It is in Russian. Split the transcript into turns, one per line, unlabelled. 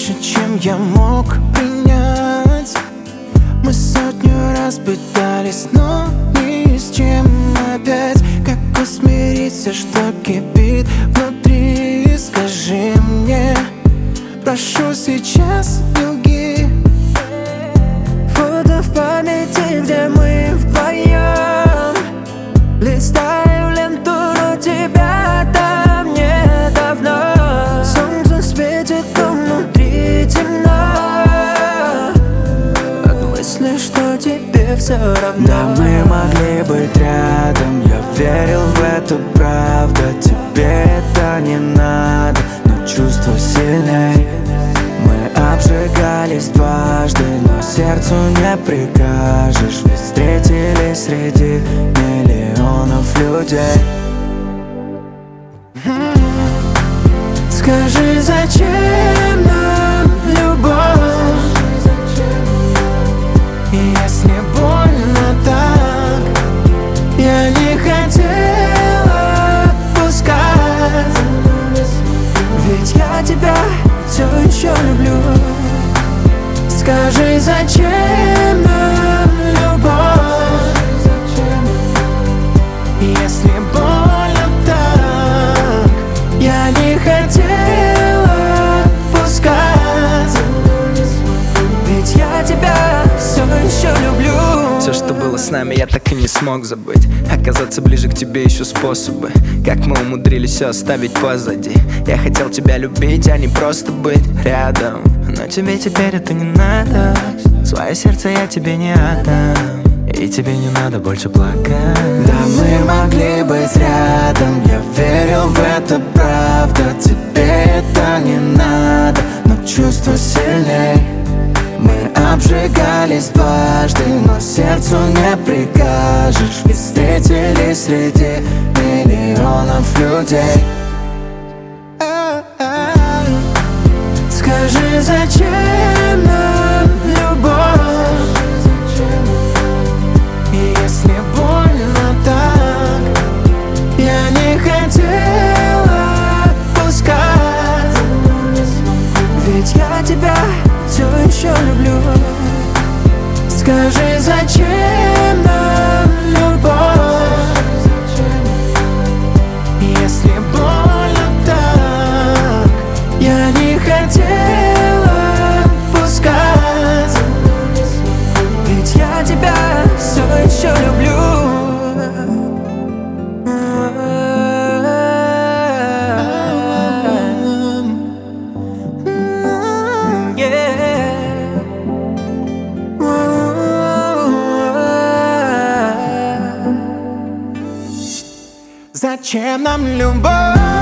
больше, чем я мог принять. Мы сотню раз пытались, но ни с чем опять. Как усмириться, что кипит внутри? Скажи мне, прошу, сейчас не лги.
Фото в памяти, где мы вдвоем. Листаю ленту, но тебя там нет давно. Солнце светит, но внутри темно от мысли, что тебе все равно.
Да, мы могли быть рядом, я верил в эту правду. Тебе это не надо, но чувство сильней. Мы обжигались дважды, но сердцу не прикажешь. Ведь встретились среди миллионов людей. Скажи, зачем нам любовь, если больно так? Я не хотела отпускать, ведь я тебя все еще люблю. Скажи, зачем нам любовь, если больно так? Я не хотела отпускать, ведь я тебя все еще люблю.
Все, что было с нами, я так и не смог забыть. Оказаться ближе к тебе ищу способы. Как мы умудрились все оставить позади. Я хотел тебя любить, а не просто быть рядом. Но тебе теперь это не надо. Свое сердце я тебе не отдам. И тебе не надо больше плакать.
Да, мы могли быть рядом, я верил в это, правда. Тебе это не надо, но чувство сильней. Мы обжигались дважды, но сердцу не прикажешь. Ведь встретились среди миллионов людей. Скажи, зачем нам любовь, если больно так? Я не хотела отпускать, ведь я тебя все еще люблю. Скажи, зачем нам любовь, если больно так? Я не хотела отпускать, ведь я тебя все еще люблю. Зачем нам любовь?